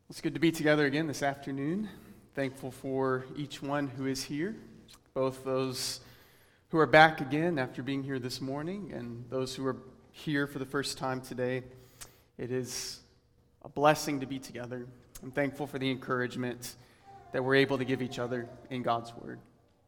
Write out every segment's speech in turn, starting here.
It's good to be together again this afternoon. Thankful for each one who is here, both those who are back again after being here this morning and those who are here for the first time today. It is a blessing to be together. I'm thankful for the encouragement that we're able to give each other in God's Word.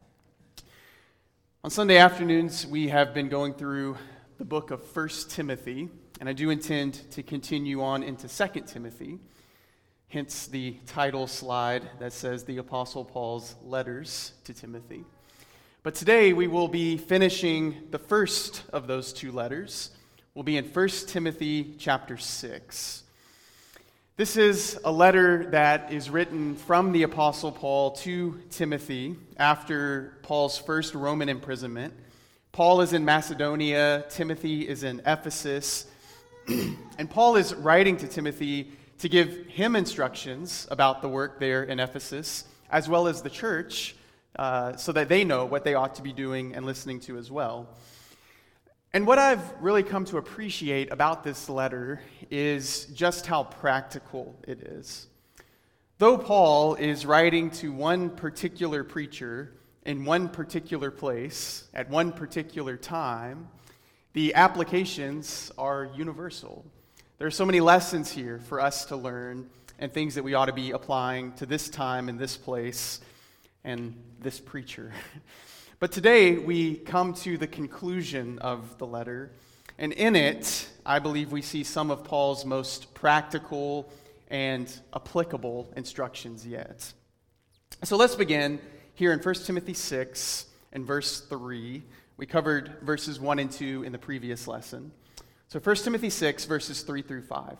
On Sunday afternoons, we have been going through the book of 1 Timothy, and I do intend to continue on into 2 Timothy. Hence the title slide that says the Apostle Paul's letters to Timothy. But today we will be finishing the first of those two letters. We'll be in 1 Timothy chapter 6. This is a letter that is written from the Apostle Paul to Timothy after Paul's first Roman imprisonment. Paul is in Macedonia, Timothy is in Ephesus, and Paul is writing to Timothy to give him instructions about the work there in Ephesus, as well as the church, so that they know what they ought to be doing and listening to as well. And what I've really come to appreciate about this letter is just how practical it is. Though Paul is writing to one particular preacher in one particular place at one particular time, the applications are universal. There are so many lessons here for us to learn and things that we ought to be applying to this time and this place and this preacher. But today we come to the conclusion of the letter, and in it, I believe we see some of Paul's most practical and applicable instructions yet. So let's begin here in 1 Timothy 6 and verse 3. We covered verses 1 and 2 in the previous lesson. So 1 Timothy 6, verses 3 through 5.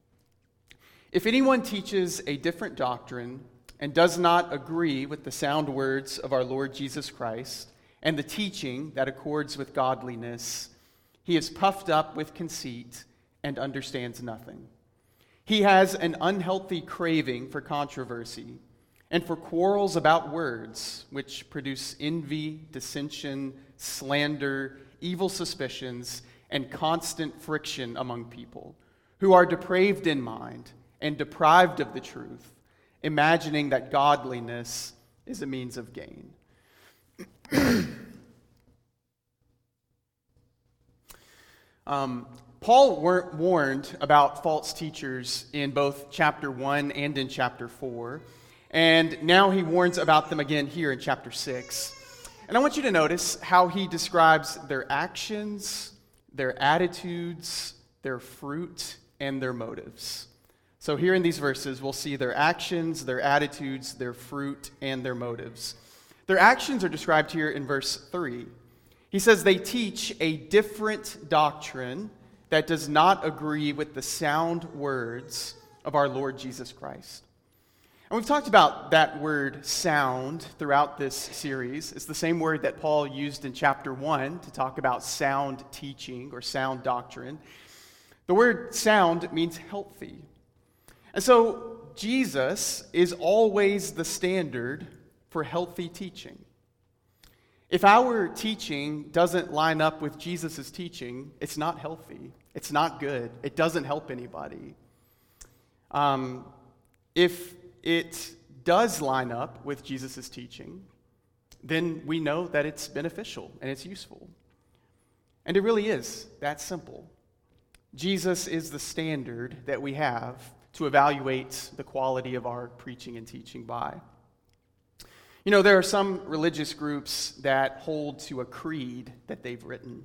If anyone teaches a different doctrine and does not agree with the sound words of our Lord Jesus Christ and the teaching that accords with godliness, he is puffed up with conceit and understands nothing. He has an unhealthy craving for controversy and for quarrels about words, which produce envy, dissension, slander, evil suspicions, and constant friction among people who are depraved in mind and deprived of the truth, imagining that godliness is a means of gain. Paul warned about false teachers in both chapter 1 and in chapter 4, and now he warns about them again here in chapter 6. And I want you to notice how he describes their actions, their attitudes, their fruit, and their motives. So here in these verses, we'll see their actions, their attitudes, their fruit, and their motives. Their actions are described here in verse 3. He says they teach a different doctrine that does not agree with the sound words of our Lord Jesus Christ. And we've talked about that word sound throughout this series. It's the same word that Paul used in chapter 1 to talk about sound teaching or sound doctrine. The word sound means healthy. And so Jesus is always the standard for healthy teaching. If our teaching doesn't line up with Jesus' teaching, it's not healthy. It's not good. It doesn't help anybody. If it does line up with Jesus' teaching, then we know that it's beneficial and it's useful. And it really is that simple. Jesus is the standard that we have to evaluate the quality of our preaching and teaching by. You know, there are some religious groups that hold to a creed that they've written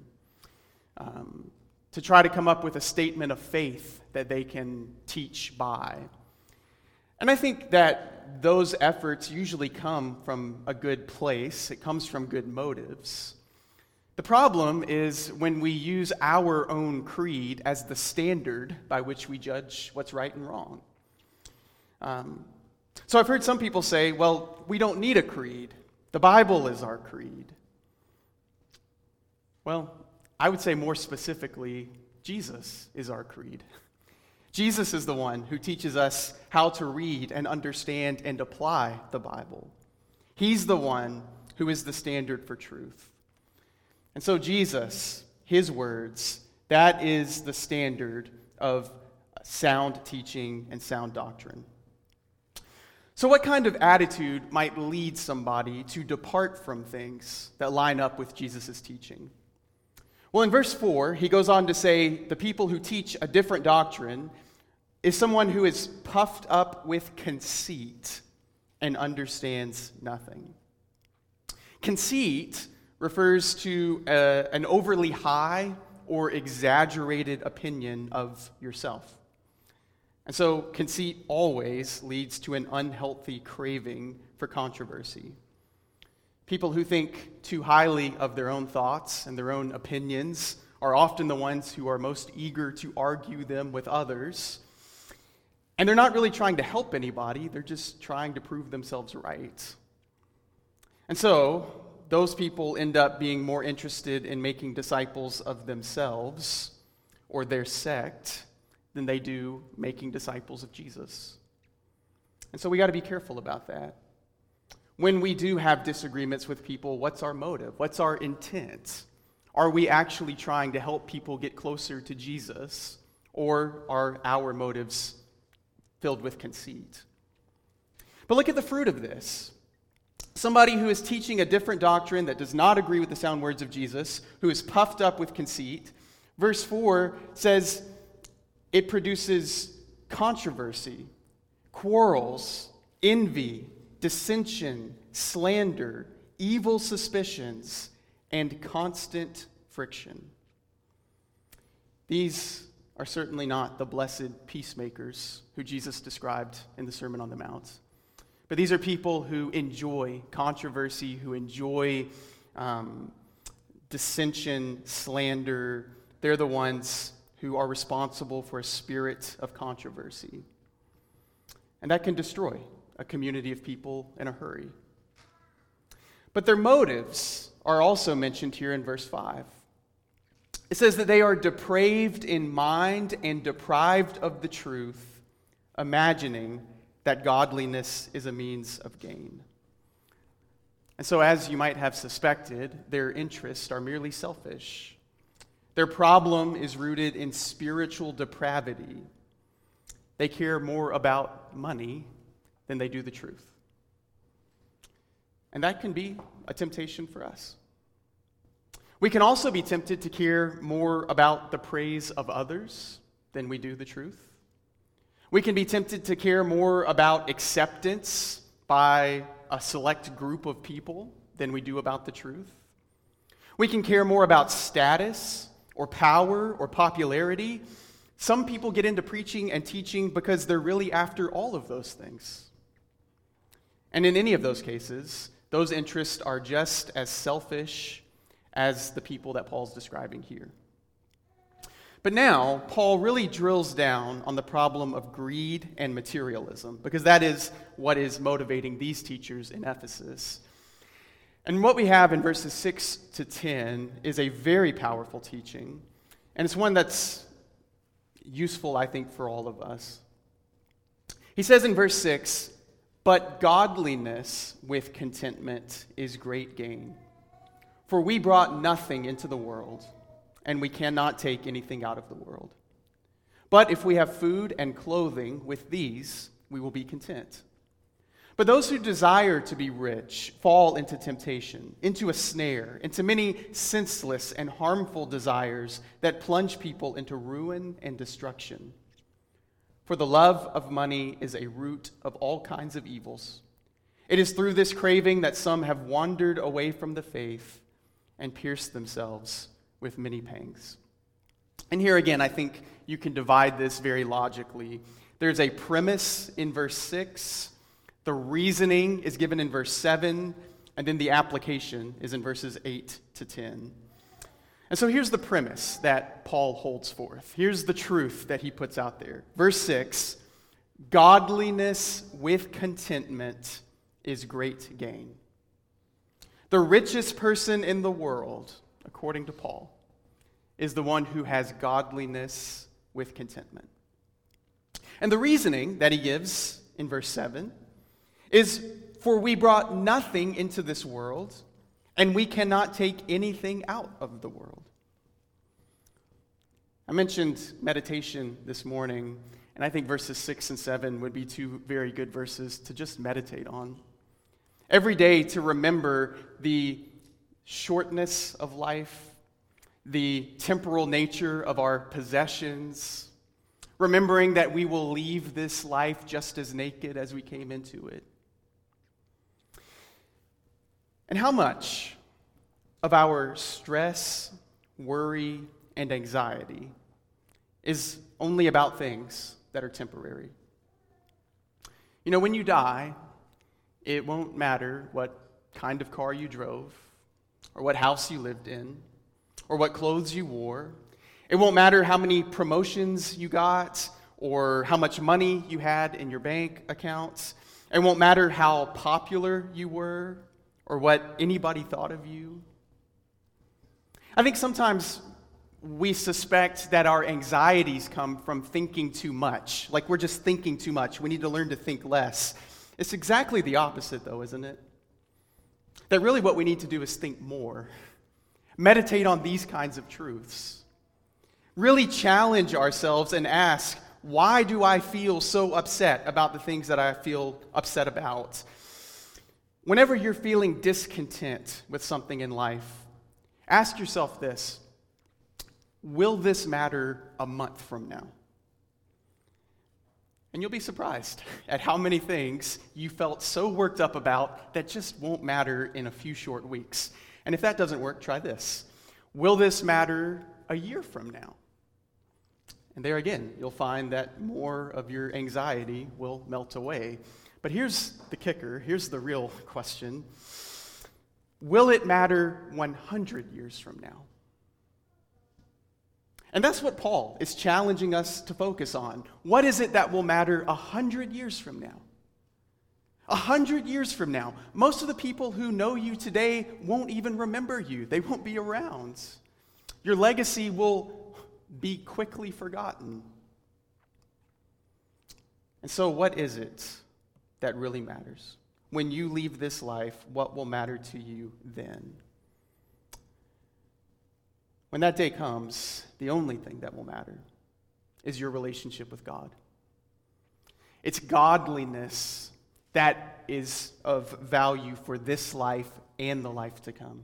to try to come up with a statement of faith that they can teach by. And I think that those efforts usually come from a good place. It comes from good motives. The problem is when we use our own creed as the standard by which we judge what's right and wrong. So I've heard some people say, well, we don't need a creed. The Bible is our creed. Well, I would say more specifically, Jesus is our creed. Jesus is the one who teaches us how to read and understand and apply the Bible. He's the one who is the standard for truth. And so Jesus, his words, that is the standard of sound teaching and sound doctrine. So what kind of attitude might lead somebody to depart from things that line up with Jesus' teaching? Well, in verse 4, he goes on to say the people who teach a different doctrine is someone who is puffed up with conceit and understands nothing. Conceit refers to an overly high or exaggerated opinion of yourself. And so conceit always leads to an unhealthy craving for controversy. People who think too highly of their own thoughts and their own opinions are often the ones who are most eager to argue them with others. And they're not really trying to help anybody, they're just trying to prove themselves right. And so, those people end up being more interested in making disciples of themselves or their sect than they do making disciples of Jesus. And so we got to be careful about that. When we do have disagreements with people, what's our motive? What's our intent? Are we actually trying to help people get closer to Jesus, or are our motives filled with conceit? But look at the fruit of this. Somebody who is teaching a different doctrine that does not agree with the sound words of Jesus, who is puffed up with conceit, verse 4 says it produces controversy, quarrels, envy, dissension, slander, evil suspicions, and constant friction. These are certainly not the blessed peacemakers who Jesus described in the Sermon on the Mount. But these are people who enjoy controversy, who enjoy dissension, slander. They're the ones who are responsible for a spirit of controversy. And that can destroy a community of people in a hurry. But their motives are also mentioned here in verse 5. It says that they are depraved in mind and deprived of the truth, imagining that godliness is a means of gain. And so, as you might have suspected, their interests are merely selfish. Their problem is rooted in spiritual depravity. They care more about money than they do the truth. And that can be a temptation for us. We can also be tempted to care more about the praise of others than we do the truth. We can be tempted to care more about acceptance by a select group of people than we do about the truth. We can care more about status or power or popularity. Some people get into preaching and teaching because they're really after all of those things. And in any of those cases, those interests are just as selfish as the people that Paul's describing here. But now, Paul really drills down on the problem of greed and materialism, because that is what is motivating these teachers in Ephesus. And what we have in verses 6 to 10 is a very powerful teaching, and it's one that's useful, I think, for all of us. He says in verse 6, "But godliness with contentment is great gain. For we brought nothing into the world, and we cannot take anything out of the world. But if we have food and clothing, with these we will be content. But those who desire to be rich fall into temptation, into a snare, into many senseless and harmful desires that plunge people into ruin and destruction. For the love of money is a root of all kinds of evils. It is through this craving that some have wandered away from the faith and pierced themselves with many pangs." And here again, I think you can divide this very logically. There's a premise in verse 6, the reasoning is given in verse 7, and then the application is in verses 8 to 10. And so here's the premise that Paul holds forth. Here's the truth that he puts out there. Verse 6, godliness with contentment is great gain. The richest person in the world, according to Paul, is the one who has godliness with contentment. And the reasoning that he gives in verse 7 is, "For we brought nothing into this world, and we cannot take anything out of the world." I mentioned meditation this morning, And I think verses 6 and 7 would be two very good verses to just meditate on. Every day to remember the shortness of life, the temporal nature of our possessions, remembering that we will leave this life just as naked as we came into it. And how much of our stress, worry, and anxiety is only about things that are temporary? You know, when you die, it won't matter what kind of car you drove, or what house you lived in, or what clothes you wore. It won't matter how many promotions you got, or how much money you had in your bank accounts. It won't matter how popular you were, or what anybody thought of you. I think sometimes we suspect that our anxieties come from thinking too much. Like we're just thinking too much. We need to learn to think less. It's exactly the opposite, though, isn't it? That really what we need to do is think more. Meditate on these kinds of truths. Really challenge ourselves and ask, why do I feel so upset about the things that I feel upset about? Whenever you're feeling discontent with something in life, ask yourself this: will this matter a month from now? And you'll be surprised at how many things you felt so worked up about that just won't matter in a few short weeks. And if that doesn't work, try this. Will this matter a year from now? And there again, you'll find that more of your anxiety will melt away. But here's the kicker. Here's the real question. Will it matter 100 years from now? And that's what Paul is challenging us to focus on. What is it that will matter 100 years from now? 100 years from now, most of the people who know you today won't even remember you. They won't be around. Your legacy will be quickly forgotten. And so what is it that really matters? When you leave this life, what will matter to you then? When that day comes, the only thing that will matter is your relationship with God. It's godliness that is of value for this life and the life to come.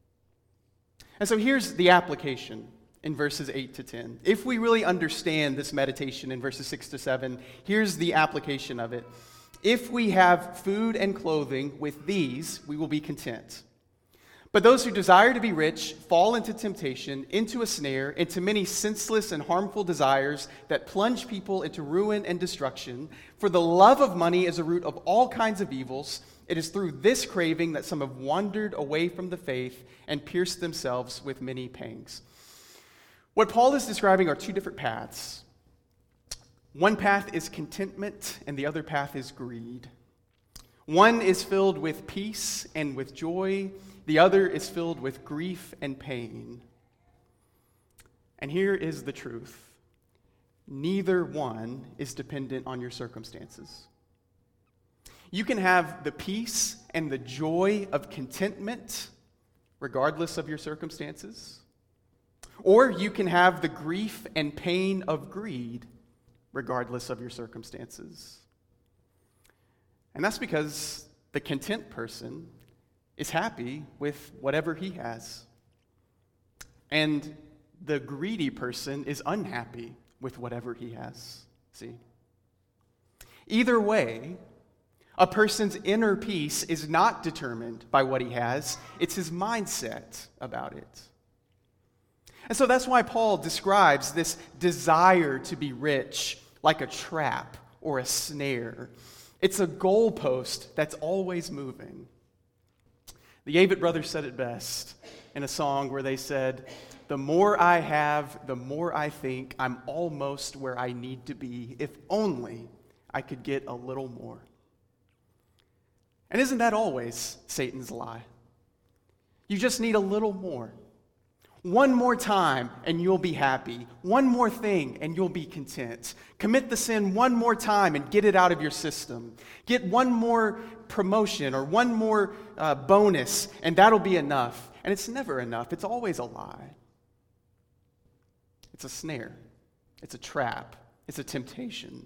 And so here's the application in verses 8 to 10. If we really understand this meditation in verses 6 to 7, here's the application of it. If we have food and clothing, with these we will be content. But those who desire to be rich fall into temptation, into a snare, into many senseless and harmful desires that plunge people into ruin and destruction. For the love of money is a root of all kinds of evils. It is through this craving that some have wandered away from the faith and pierced themselves with many pangs. What Paul is describing are two different paths. One path is contentment, and the other path is greed. One is filled with peace and with joy. The other is filled with grief and pain. And here is the truth. Neither one is dependent on your circumstances. You can have the peace and the joy of contentment regardless of your circumstances. Or you can have the grief and pain of greed regardless of your circumstances. And that's because the content person is happy with whatever he has. And the greedy person is unhappy with whatever he has. See? Either way, a person's inner peace is not determined by what he has. It's his mindset about it. And so that's why Paul describes this desire to be rich like a trap or a snare. It's a goalpost that's always moving. The Avett Brothers said it best in a song where they said, "The more I have, the more I think I'm almost where I need to be, if only I could get a little more." And isn't that always Satan's lie? You just need a little more. One more time and you'll be happy. One more thing and you'll be content. Commit the sin one more time and get it out of your system. Get one more promotion or one more bonus and that'll be enough. And it's never enough. It's always a lie. It's a snare. It's a trap. It's a temptation.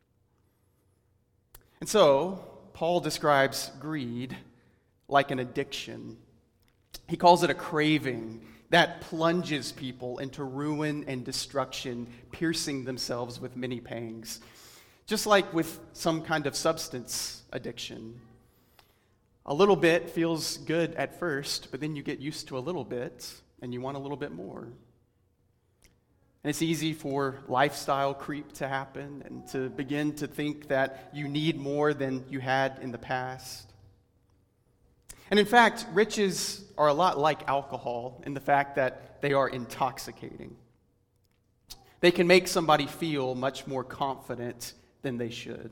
And so, Paul describes greed like an addiction. He calls it a craving that plunges people into ruin and destruction, piercing themselves with many pangs. Just like with some kind of substance addiction. A little bit feels good at first, but then you get used to a little bit, and you want a little bit more. And it's easy for lifestyle creep to happen and to begin to think that you need more than you had in the past. And in fact, riches are a lot like alcohol in the fact that they are intoxicating. They can make somebody feel much more confident than they should.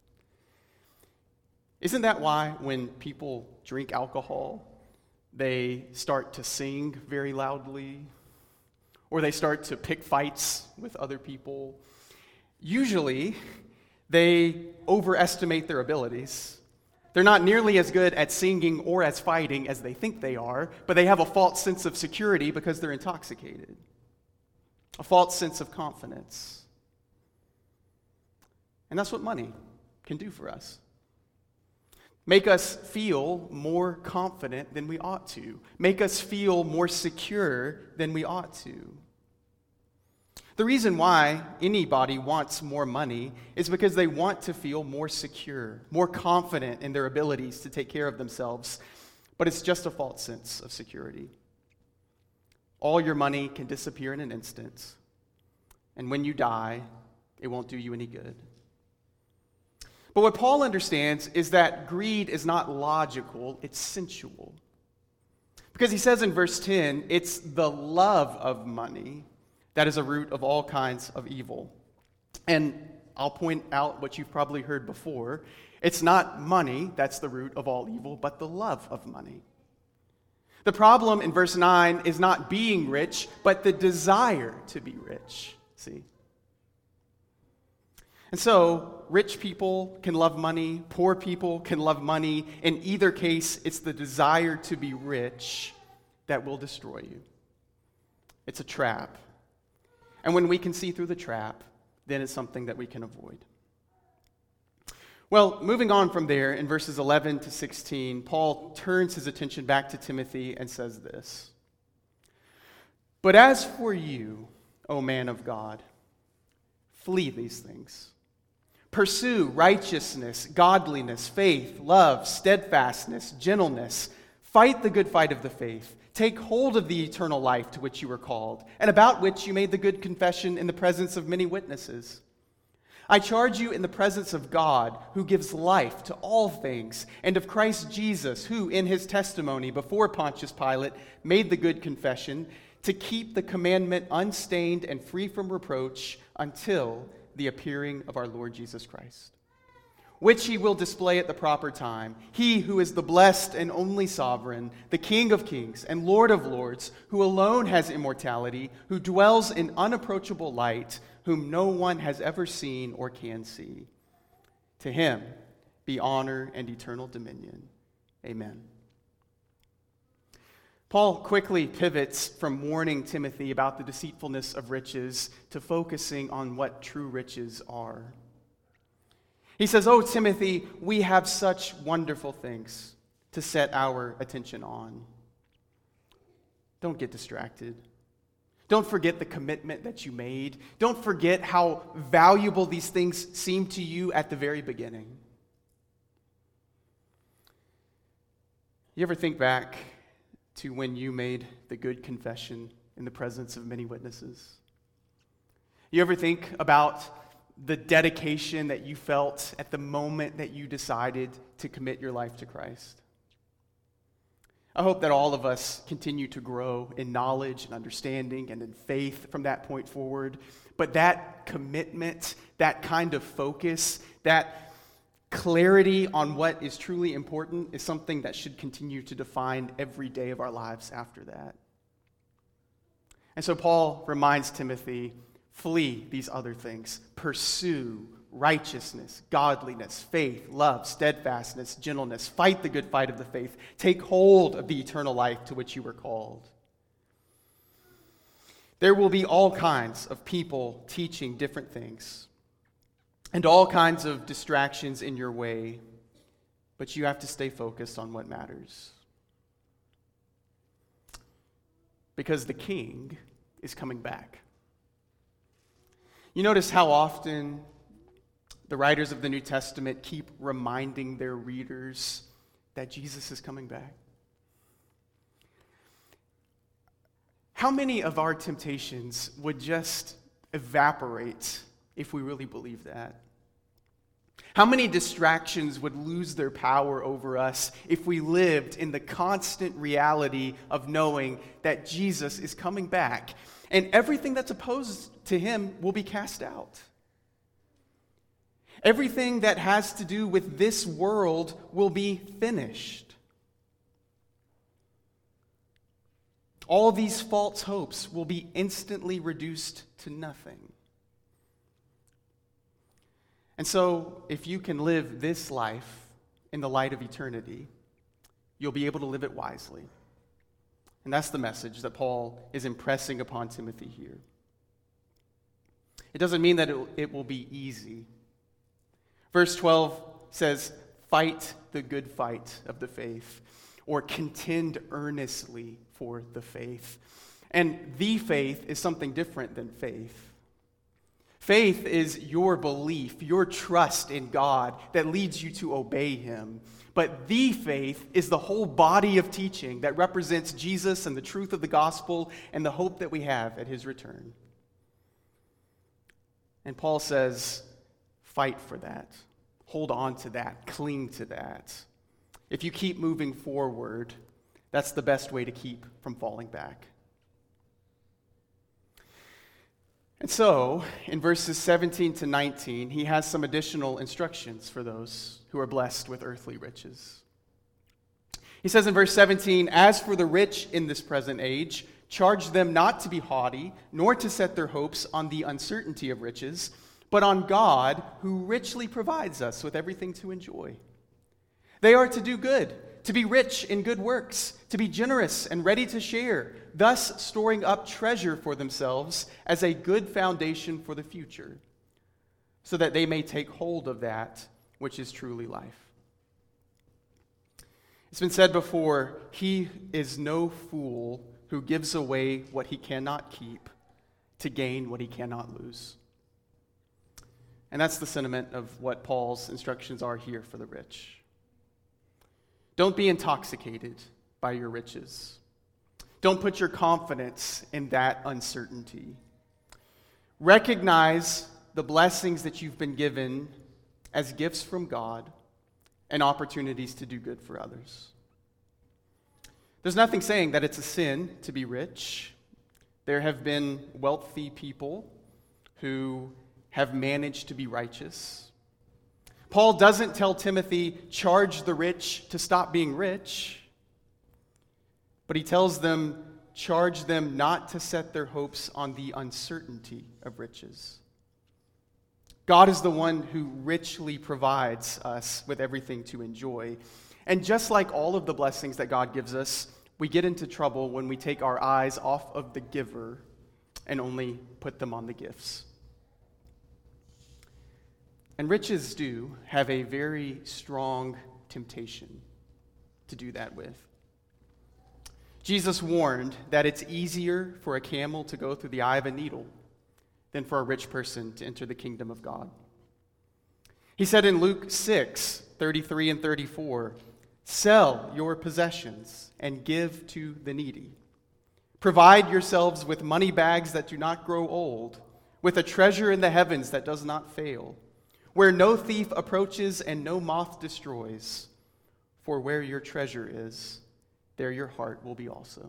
Isn't that why when people drink alcohol, they start to sing very loudly, or they start to pick fights with other people? Usually, they overestimate their abilities. They're not nearly as good at singing or as fighting as they think they are, but they have a false sense of security because they're intoxicated. A false sense of confidence. And that's what money can do for us. Make us feel more confident than we ought to. Make us feel more secure than we ought to. The reason why anybody wants more money is because they want to feel more secure, more confident in their abilities to take care of themselves. But it's just a false sense of security. All your money can disappear in an instant. And when you die, it won't do you any good. But what Paul understands is that greed is not logical, it's sensual. Because he says in verse 10, it's the love of money that is a root of all kinds of evil. And I'll point out what you've probably heard before. It's not money that's the root of all evil, but the love of money. The problem in verse 9 is not being rich, but the desire to be rich. See? And so, rich people can love money, poor people can love money. In either case, it's the desire to be rich that will destroy you. It's a trap. And when we can see through the trap, then it's something that we can avoid. Well, moving on from there, in verses 11 to 16, Paul turns his attention back to Timothy and says this: "But as for you, O man of God, flee these things. Pursue righteousness, godliness, faith, love, steadfastness, gentleness. Fight the good fight of the faith. Take hold of the eternal life to which you were called, and about which you made the good confession in the presence of many witnesses. I charge you in the presence of God, who gives life to all things, and of Christ Jesus, who in his testimony before Pontius Pilate made the good confession, to keep the commandment unstained and free from reproach until the appearing of our Lord Jesus Christ, which he will display at the proper time. He who is the blessed and only sovereign, the King of kings and Lord of lords, who alone has immortality, who dwells in unapproachable light, whom no one has ever seen or can see. To him be honor and eternal dominion. Amen." Paul quickly pivots from warning Timothy about the deceitfulness of riches to focusing on what true riches are. He says, "Oh, Timothy, we have such wonderful things to set our attention on. Don't get distracted. Don't forget the commitment that you made. Don't forget how valuable these things seemed to you at the very beginning." You ever think back to when you made the good confession in the presence of many witnesses? You ever think about the dedication that you felt at the moment that you decided to commit your life to Christ? I hope that all of us continue to grow in knowledge and understanding and in faith from that point forward. But that commitment, that kind of focus, that clarity on what is truly important is something that should continue to define every day of our lives after that. And so Paul reminds Timothy, flee these other things. Pursue righteousness, godliness, faith, love, steadfastness, gentleness. Fight the good fight of the faith. Take hold of the eternal life to which you were called. There will be all kinds of people teaching different things and all kinds of distractions in your way, but you have to stay focused on what matters. Because the King is coming back. You notice how often the writers of the New Testament keep reminding their readers that Jesus is coming back? How many of our temptations would just evaporate if we really believed that? How many distractions would lose their power over us if we lived in the constant reality of knowing that Jesus is coming back and everything that's opposed to him will be cast out? Everything that has to do with this world will be finished. All these false hopes will be instantly reduced to nothing. And so, if you can live this life in the light of eternity, you'll be able to live it wisely. And that's the message that Paul is impressing upon Timothy here. It doesn't mean that it will be easy. Verse 12 says, "Fight the good fight of the faith," or "contend earnestly for the faith." And the faith is something different than faith. Faith is your belief, your trust in God that leads you to obey him. But the faith is the whole body of teaching that represents Jesus and the truth of the gospel and the hope that we have at his return. And Paul says, fight for that. Hold on to that. Cling to that. If you keep moving forward, that's the best way to keep from falling back. And so, in verses 17 to 19, he has some additional instructions for those who are blessed with earthly riches. He says in verse 17, "As for the rich in this present age, charge them not to be haughty, nor to set their hopes on the uncertainty of riches, but on God, who richly provides us with everything to enjoy. They are to do good, to be rich in good works, to be generous and ready to share, thus storing up treasure for themselves as a good foundation for the future, so that they may take hold of that which is truly life." It's been said before, he is no fool who gives away what he cannot keep to gain what he cannot lose. And that's the sentiment of what Paul's instructions are here for the rich. Don't be intoxicated by your riches. Don't put your confidence in that uncertainty. Recognize the blessings that you've been given as gifts from God and opportunities to do good for others. There's nothing saying that it's a sin to be rich. There have been wealthy people who have managed to be righteous. Paul doesn't tell Timothy, charge the rich to stop being rich, but he tells them, charge them not to set their hopes on the uncertainty of riches. God is the one who richly provides us with everything to enjoy. And just like all of the blessings that God gives us, we get into trouble when we take our eyes off of the giver and only put them on the gifts. And riches do have a very strong temptation to do that with. Jesus warned that it's easier for a camel to go through the eye of a needle than for a rich person to enter the kingdom of God. He said in Luke 6:33 and 34, "Sell your possessions and give to the needy. Provide yourselves with money bags that do not grow old, with a treasure in the heavens that does not fail, where no thief approaches and no moth destroys. For where your treasure is, there your heart will be also."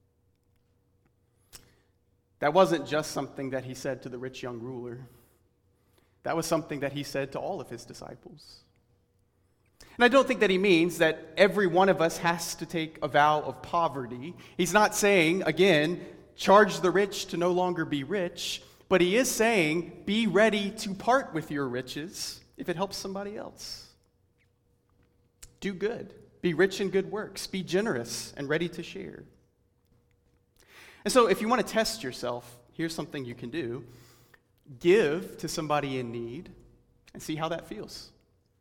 That wasn't just something that he said to the rich young ruler. That was something that he said to all of his disciples. And I don't think that he means that every one of us has to take a vow of poverty. He's not saying, again, charge the rich to no longer be rich. But he is saying, be ready to part with your riches if it helps somebody else. Do good. Be rich in good works. Be generous and ready to share. And so if you want to test yourself, here's something you can do. Give to somebody in need and see how that feels.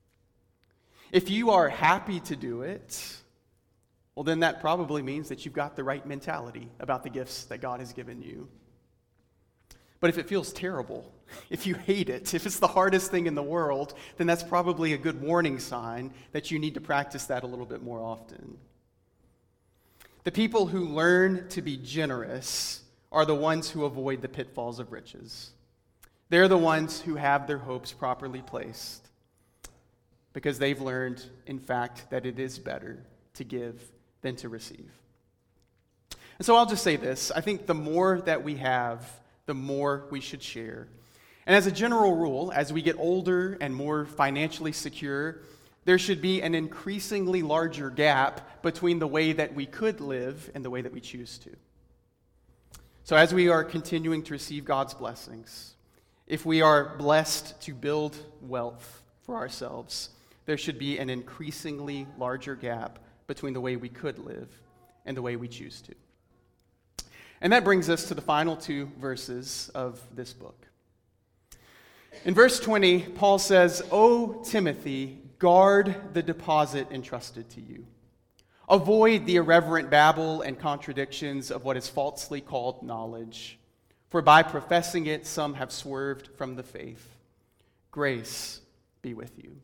If you are happy to do it, well, then that probably means that you've got the right mentality about the gifts that God has given you. But if it feels terrible, if you hate it, if it's the hardest thing in the world, then that's probably a good warning sign that you need to practice that a little bit more often. The people who learn to be generous are the ones who avoid the pitfalls of riches. They're the ones who have their hopes properly placed because they've learned, in fact, that it is better to give than to receive. And so I'll just say this. I think the more that we have, the more we should share. And as a general rule, as we get older and more financially secure, there should be an increasingly larger gap between the way that we could live and the way that we choose to. So as we are continuing to receive God's blessings, if we are blessed to build wealth for ourselves, there should be an increasingly larger gap between the way we could live and the way we choose to. And that brings us to the final two verses of this book. In verse 20, Paul says, "O Timothy, guard the deposit entrusted to you. Avoid the irreverent babble and contradictions of what is falsely called knowledge, for by professing it some have swerved from the faith. Grace be with you."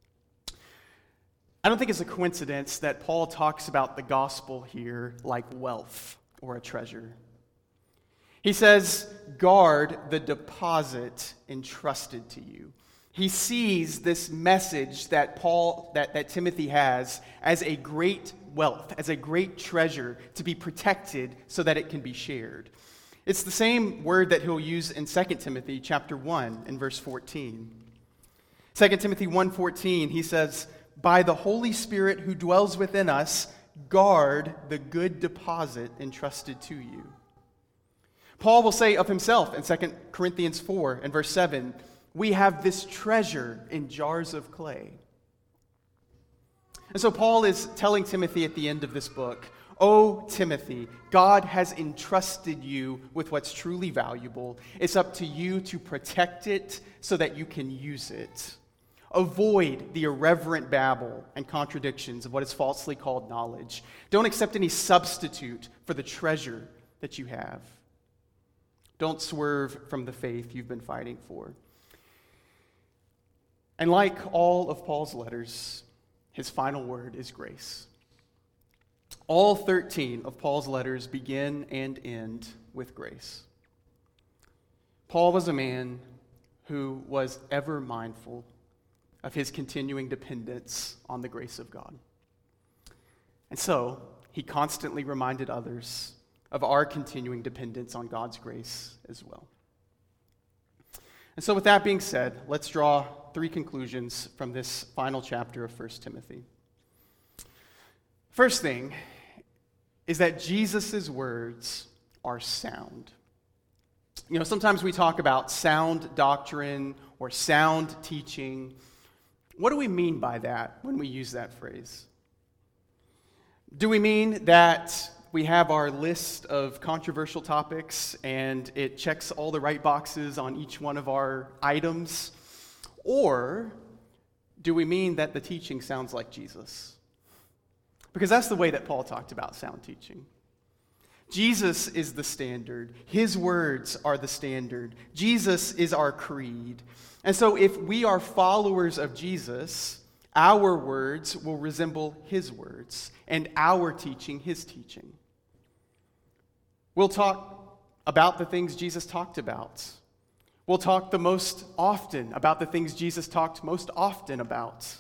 I don't think it's a coincidence that Paul talks about the gospel here like wealth or a treasure. He says, guard the deposit entrusted to you. He sees this message that Timothy has as a great wealth, as a great treasure to be protected so that it can be shared. It's the same word that he'll use in 2 Timothy chapter 1 in verse 14. 2 Timothy 1:14, he says, "By the Holy Spirit who dwells within us, guard the good deposit entrusted to you." Paul will say of himself in 2 Corinthians 4 and verse 7, "We have this treasure in jars of clay." And so Paul is telling Timothy at the end of this book, "O Timothy, God has entrusted you with what's truly valuable. It's up to you to protect it so that you can use it. Avoid the irreverent babble and contradictions of what is falsely called knowledge. Don't accept any substitute for the treasure that you have. Don't swerve from the faith you've been fighting for." And like all of Paul's letters, his final word is grace. All 13 of Paul's letters begin and end with grace. Paul was a man who was ever mindful of his continuing dependence on the grace of God. And so, he constantly reminded others of our continuing dependence on God's grace as well. And so with that being said, let's draw 3 conclusions from this final chapter of 1 Timothy. First thing is that Jesus' words are sound. You know, sometimes we talk about sound doctrine or sound teaching. What do we mean by that when we use that phrase? Do we mean that we have our list of controversial topics and it checks all the right boxes on each one of our items? Or do we mean that the teaching sounds like Jesus? Because that's the way that Paul talked about sound teaching. Jesus is the standard. His words are the standard. Jesus is our creed. And so if we are followers of Jesus, our words will resemble his words, and our teaching his teaching. We'll talk about the things Jesus talked about. We'll talk the most often about the things Jesus talked most often about.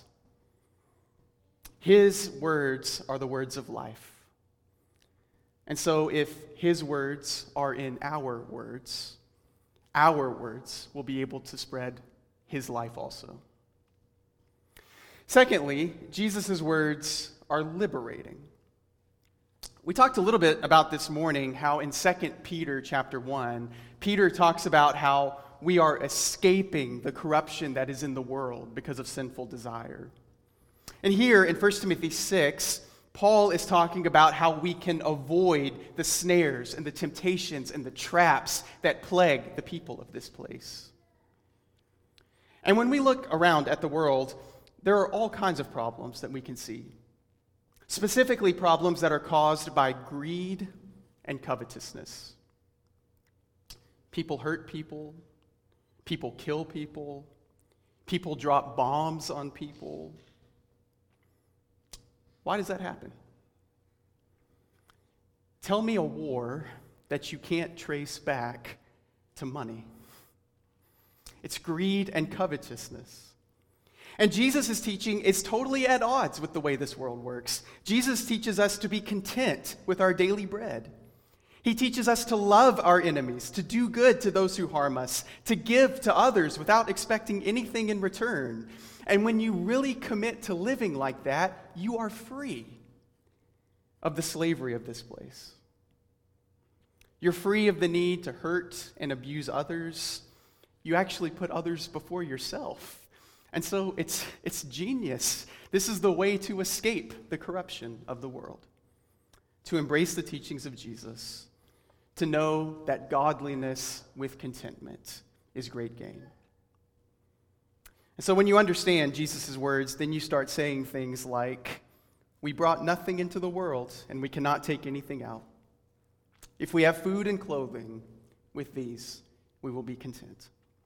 His words are the words of life. And so if his words are in our words will be able to spread his life also. Secondly, Jesus' words are liberating. We talked a little bit about this morning how in 2 Peter chapter 1, Peter talks about how we are escaping the corruption that is in the world because of sinful desire. And here in 1 Timothy 6, Paul is talking about how we can avoid the snares and the temptations and the traps that plague the people of this place. And when we look around at the world, there are all kinds of problems that we can see. Specifically, problems that are caused by greed and covetousness. People hurt people. People kill people. People drop bombs on people. Why does that happen? Tell me a war that you can't trace back to money. It's greed and covetousness. And Jesus' teaching is totally at odds with the way this world works. Jesus teaches us to be content with our daily bread. He teaches us to love our enemies, to do good to those who harm us, to give to others without expecting anything in return. And when you really commit to living like that, you are free of the slavery of this place. You're free of the need to hurt and abuse others. You actually put others before yourself. And so it's genius. This is the way to escape the corruption of the world, to embrace the teachings of Jesus, to know that godliness with contentment is great gain. And so when you understand Jesus' words, then you start saying things like, we brought nothing into the world, and we cannot take anything out. If we have food and clothing, with these we will be content.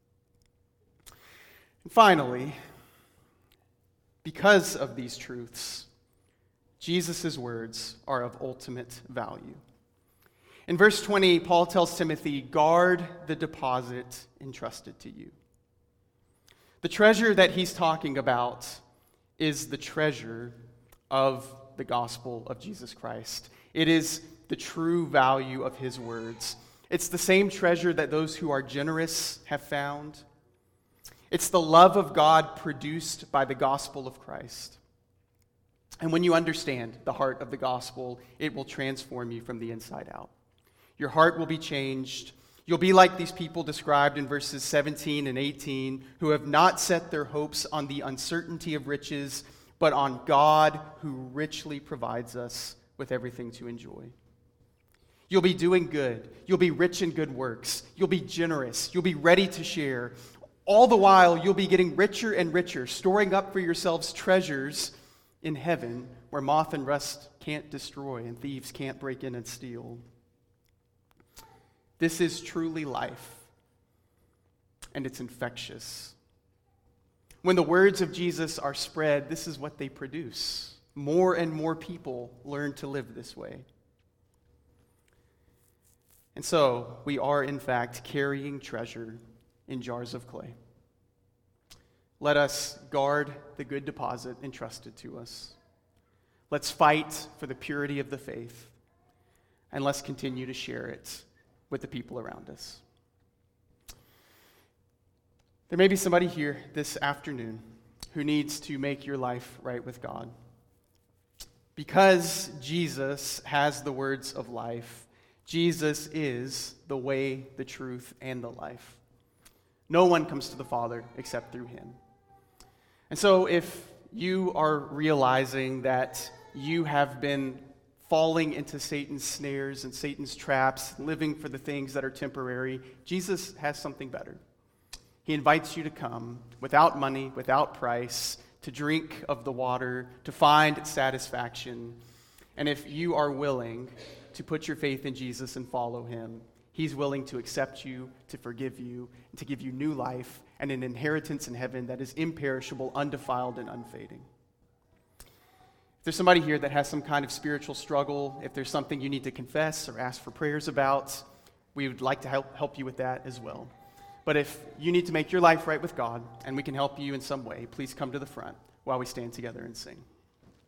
And finally, because of these truths, Jesus' words are of ultimate value. In verse 20, Paul tells Timothy, guard the deposit entrusted to you. The treasure that he's talking about is the treasure of the gospel of Jesus Christ. It is the true value of his words. It's the same treasure that those who are generous have found. It's the love of God produced by the gospel of Christ. And when you understand the heart of the gospel, it will transform you from the inside out. Your heart will be changed. You'll be like these people described in verses 17 and 18, who have not set their hopes on the uncertainty of riches, but on God who richly provides us with everything to enjoy. You'll be doing good. You'll be rich in good works. You'll be generous. You'll be ready to share. All the while, you'll be getting richer and richer, storing up for yourselves treasures in heaven where moth and rust can't destroy and thieves can't break in and steal. This is truly life, and it's infectious. When the words of Jesus are spread, this is what they produce. More and more people learn to live this way. And so, we are in fact carrying treasure in jars of clay. Let us guard the good deposit entrusted to us. Let's fight for the purity of the faith, and let's continue to share it with the people around us. There may be somebody here this afternoon who needs to make your life right with God. Because Jesus has the words of life, Jesus is the way, the truth, and the life. No one comes to the Father except through him. And so if you are realizing that you have been falling into Satan's snares and Satan's traps, living for the things that are temporary, Jesus has something better. He invites you to come without money, without price, to drink of the water, to find satisfaction. And if you are willing to put your faith in Jesus and follow him, he's willing to accept you, to forgive you, and to give you new life and an inheritance in heaven that is imperishable, undefiled, and unfading. If there's somebody here that has some kind of spiritual struggle, if there's something you need to confess or ask for prayers about, we would like to help you with that as well. But if you need to make your life right with God, and we can help you in some way, please come to the front while we stand together and sing.